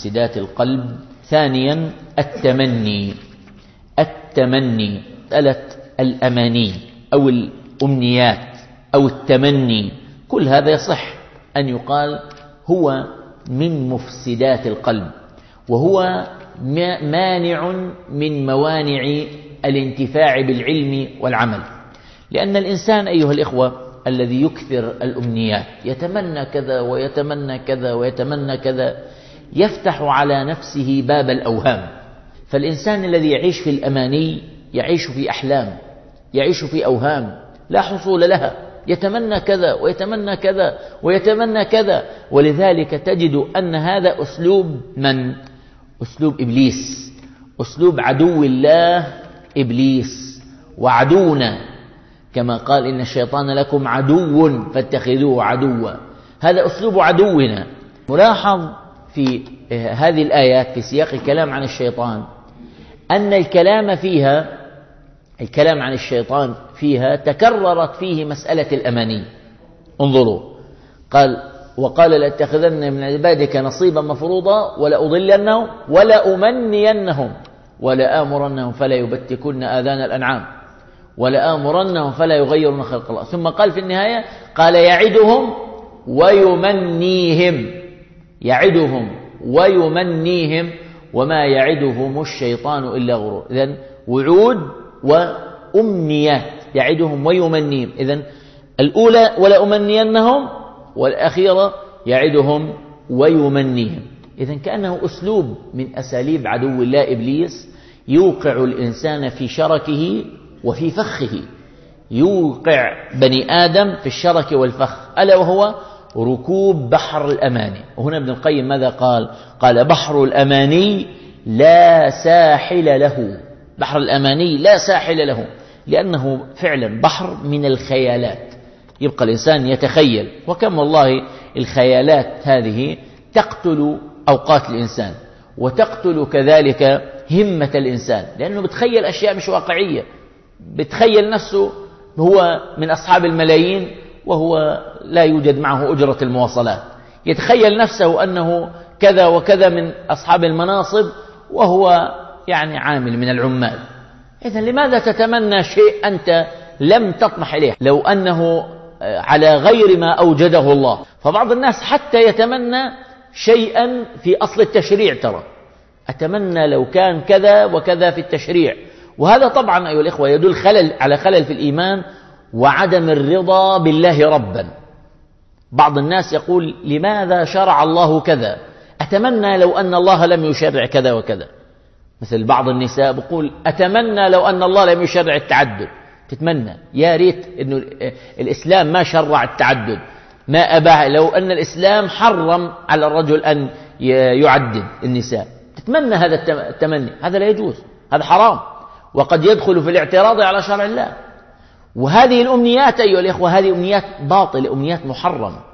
مفسدات القلب. ثانيا التمني، مسألة الأماني أو الأمنيات أو التمني، كل هذا يصح أن يقال هو من مفسدات القلب، وهو مانع من موانع الانتفاع بالعلم والعمل. لأن الإنسان أيها الإخوة الذي يكثر الأمنيات، يتمنى كذا ويتمنى كذا ويتمنى كذا، يفتح على نفسه باب الأوهام. فالإنسان الذي يعيش في الأماني يعيش في أحلام، يعيش في أوهام لا حصول لها، يتمنى كذا ويتمنى كذا ويتمنى كذا. ولذلك تجد أن هذا أسلوب من؟ أسلوب إبليس، أسلوب عدو الله إبليس وعدونا، كما قال إن الشيطان لكم عدو فاتخذوه عدوا. هذا أسلوب عدونا. ملاحظ في هذه الآيات في سياق الكلام عن الشيطان أن الكلام عن الشيطان فيها تكررت فيه مسألة الأماني. انظروا، وقال لأتخذن من عبادك نصيبا مفروضا ولأضلنهم ولأمنينهم ولآمرنهم فلا يبتكن آذان الأنعام ولآمرنهم فلا يغيرن خلق الله. ثم قال في النهاية قال يعدهم ويمنيهم وما يعدهم الشيطان إلا غرور. إذن وعود وأمنيات، يعدهم ويمنيهم. إذن الأولى ولأمنينهم، والأخيرة يعدهم ويمنيهم. إذن كأنه أسلوب من أساليب عدو الله إبليس يوقع الإنسان في شركه وفي فخه، يوقع بني آدم في الشرك والفخ، ألا وهو ركوب بحر الأماني. وهنا ابن القيم ماذا قال بحر الأماني لا ساحل له، بحر الأماني لا ساحل له، لأنه فعلا بحر من الخيالات، يبقى الإنسان يتخيل. وكم والله الخيالات هذه تقتل أوقات الإنسان وتقتل كذلك همة الإنسان، لأنه بتخيل أشياء مش واقعية، بتخيل نفسه هو من أصحاب الملايين وهو لا يوجد معه أجرة المواصلات، يتخيل نفسه أنه كذا وكذا من أصحاب المناصب وهو يعني عامل من العمال. إذن لماذا تتمنى شيء أنت لم تطمح إليه لو أنه على غير ما أوجده الله؟ فبعض الناس حتى يتمنى شيئا في أصل التشريع، ترى أتمنى لو كان كذا وكذا في التشريع. وهذا طبعا أيها الإخوة يدل على خلل في الإيمان وعدم الرضا بالله ربا. بعض الناس يقول لماذا شرع الله كذا؟ أتمنى لو أن الله لم يشرع كذا وكذا. مثل بعض النساء بقول أتمنى لو أن الله لم يشرع التعدد. تتمنى يا ريت أنه الإسلام ما شرع التعدد، ما أباح، لو أن الإسلام حرم على الرجل أن يعدد النساء. تتمنى هذا التمني، هذا لا يجوز، هذا حرام، وقد يدخل في الاعتراض على شرع الله. وهذه الأمنيات أيها الإخوة هذه أمنيات باطلة، أمنيات محرمة.